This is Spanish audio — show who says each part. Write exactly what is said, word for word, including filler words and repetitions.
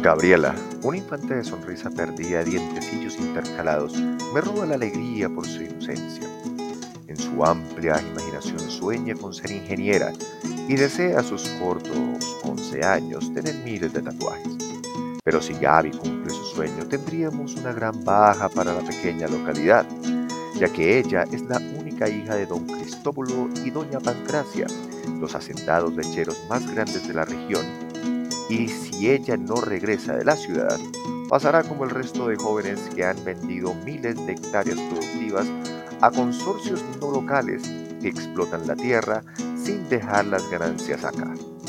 Speaker 1: Gabriela, una infante de sonrisa perdida, dientecillos intercalados, me roba la alegría por su inocencia. En su amplia imaginación sueña con ser ingeniera y desea a sus cortos once años tener miles de tatuajes. Pero si Gaby cumple su sueño, tendríamos una gran baja para la pequeña localidad, ya que ella es la única hija de don Cristóbulo y doña Pancracia, los hacendados lecheros más grandes de la región, y si ella no regresa de la ciudad, pasará como el resto de jóvenes que han vendido miles de hectáreas productivas a consorcios no locales que explotan la tierra sin dejar las ganancias acá.